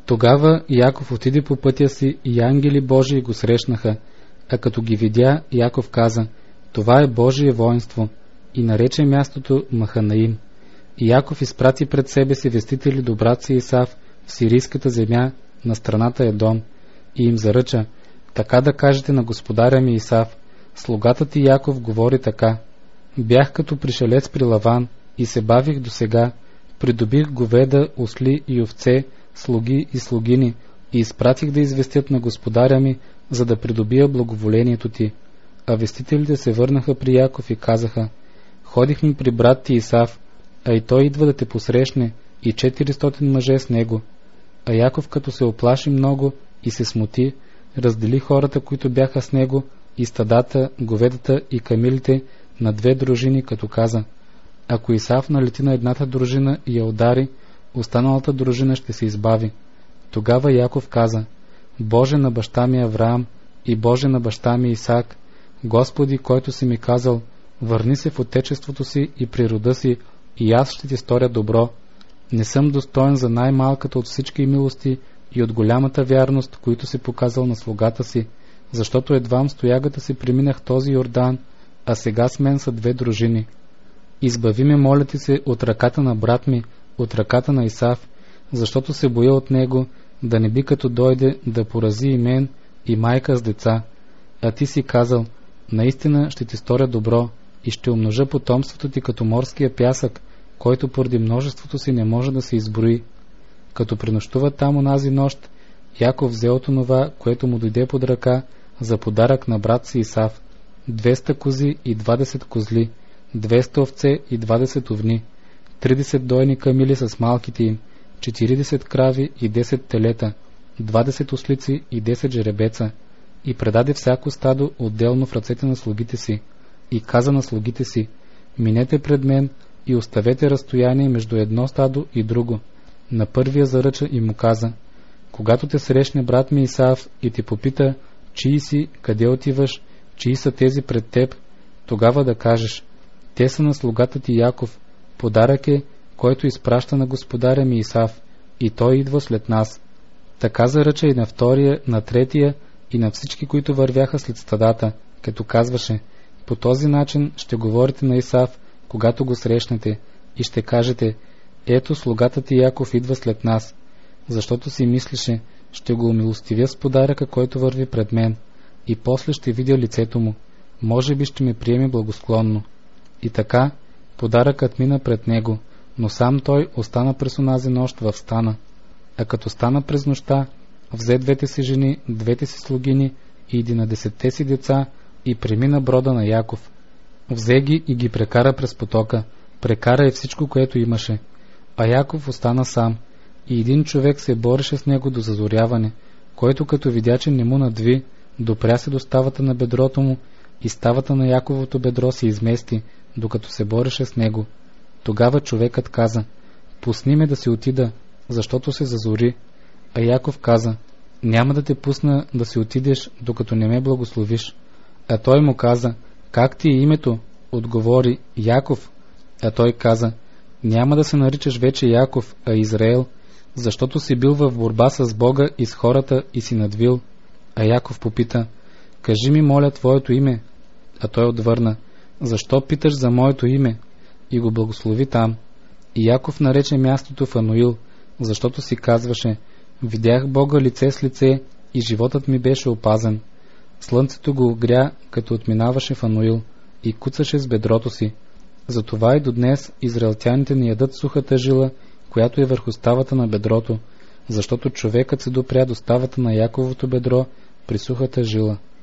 Тогава Яков отиде по пътя си и ангели Божии го срещнаха, а като ги видя, Яков каза: това е Божие воинство, и нарече мястото Маханаим. И Яков изпрати пред себе си вестители до брат си Исав в сирийската земя на страната Едом и им заръча: така да кажете на господаря ми Исав: слугата ти Яков говори така: бях като пришелец при Лаван и се бавих досега, придобих говеда, осли и овце, слуги и слугини, и изпратих да известят на господаря ми, за да придобия благоволението ти. А вестителите се върнаха при Яков и казаха: ходихме при брат ти Исав, а и той идва да те посрещне, и 400 мъже с него. А Яков, като се оплаши много и се смути, раздели хората, които бяха с него, и стадата, говедата и камилите на 2 дружини, като каза: ако Исав налети на едната дружина и я удари, останалата дружина ще се избави. Тогава Яков каза: Боже на баща ми Авраам и Боже на баща ми Исак, Господи, който си ми казал: върни се в отечеството си и при рода си, и аз ще ти сторя добро. Не съм достоен за най-малката от всички милости и от голямата вярност, които си показал на слугата си, защото едвам с тоягата си преминах този Йордан, а сега с мен са 2 дружини. Избави ме, моля ти се, от ръката на брат ми, от ръката на Исав, защото се боя от него, да не би като дойде да порази и мен, и майка с деца. А ти си казал: наистина ще ти сторя добро и ще умножа потомството ти като морския пясък, който поради множеството си не може да се изброи. Като пренощува там онази нощ, Яков взе от онова, което му дойде под ръка, за подарък на брат си Исав: 200 кози и 20 козли, 200 овце и 20 овни, 30 дойни камили с малките им, 40 крави и 10 телета, 20 ослици и 10 жеребеца, и предаде всяко стадо отделно в ръцете на слугите си, и каза на слугите си: минете пред мен и оставете разстояние между едно стадо и друго. На първия заръча и му каза: когато те срещне брат ми Исав и те попита: чии си, къде отиваш, чии са тези пред теб, тогава да кажеш: те са на слугата ти Яков, подарък е, който изпраща на господаря ми Исав, и той идва след нас. Така заръча и на втория, на третия и на всички, които вървяха след стадата, като казваше: по този начин ще говорите на Исав, когато го срещнете, и ще кажете: ето слугата ти Яков идва след нас, защото си мислеше: ще го умилостивя с подаръка, който върви пред мен, и после ще видя лицето му, може би ще ме приеме благосклонно. И така подаръкът мина пред него, но сам той остана през онази нощ в стана. А като стана през нощта, взе 2 си жени, 2 си слугини и 11 си деца и премина брода на Яков. Взе ги и ги прекара през потока, прекара и всичко, което имаше. А Яков остана сам, и един човек се бореше с него до зазоряване, който като видя, че не му надви, допря се до ставата на бедрото му, и ставата на Яковото бедро се измести, докато се бореше с него. Тогава човекът каза: пусни ме да си отида, защото се зазори. А Яков каза: няма да те пусна да си отидеш, докато не ме благословиш. А той му каза: как ти е името? Отговори: Яков. А той каза: няма да се наричаш вече Яков, а Израел, защото си бил в борба с Бога и с хората и си надвил. А Яков попита: кажи ми, моля, твоето име. А той отвърна: защо питаш за моето име? И го благослови там. И Яков нарече мястото Фануил, защото си казваше: видях Бога лице с лице и животът ми беше опазен. Слънцето го огря, като отминаваше Фануил, и куцаше с бедрото си. Затова и до днес израелтяните не ядат сухата жила, която е върху ставата на бедрото, защото човекът се допря до ставата на Яковото бедро при сухата жила.